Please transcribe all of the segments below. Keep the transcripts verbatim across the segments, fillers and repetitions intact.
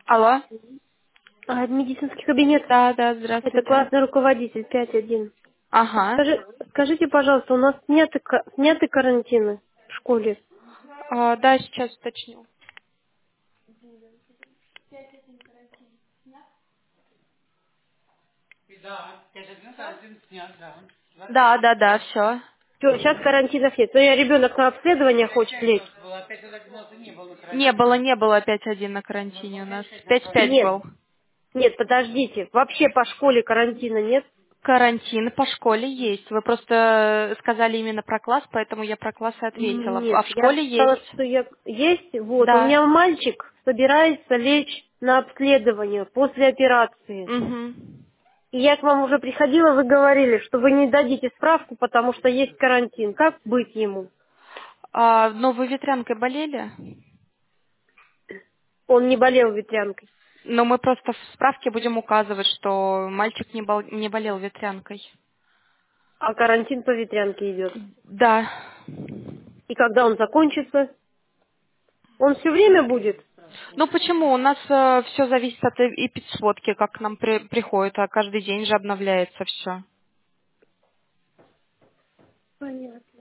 Алло. А, медицинский кабинет. Да, да, Это здравствуйте. классный руководитель пять один. Ага. Скажи, скажите, пожалуйста, у нас сняты, ка- сняты карантины в школе? А, да, сейчас уточню. Да, да, да, все. Все, сейчас карантинов нет. Но я ребенок на обследование хочет лечь. Не было, не было пять один на карантине у нас. Пять пять Нет, был. нет, подождите. Вообще по школе карантина нет? Карантин по школе есть. Вы просто сказали именно про класс, поэтому я про класс и ответила. А Нет, в я школе сказала, есть. что я есть. Вот, у Да. меня мальчик собирается лечь на обследование после операции. Угу. И я к вам уже приходила, вы говорили, что вы не дадите справку, потому что есть карантин. Как быть ему? А, но вы ветрянкой болели? Он не болел ветрянкой, Но мы просто в справке будем указывать, что мальчик не, бол- не болел ветрянкой. а карантин по ветрянке идет. Да. И когда он закончится, он все время будет? Ну почему? У нас все зависит от и- эпидсводки, как к нам при- приходит, а каждый день же обновляется все. Понятно.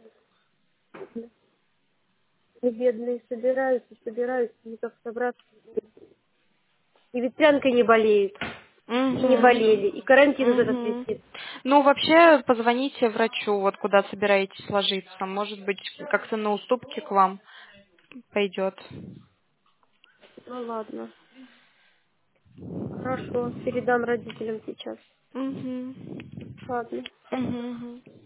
И бедные собираются, собираются, никак собраться. И ветрянкой не болеют, и не болели, и Угу. карантин вот этот Угу. висит. Ну, вообще, позвоните врачу, вот куда собираетесь ложиться. Может быть, как-то на уступки к вам пойдет. Ну ладно, хорошо, передам родителям сейчас. Угу. Ладно. Угу.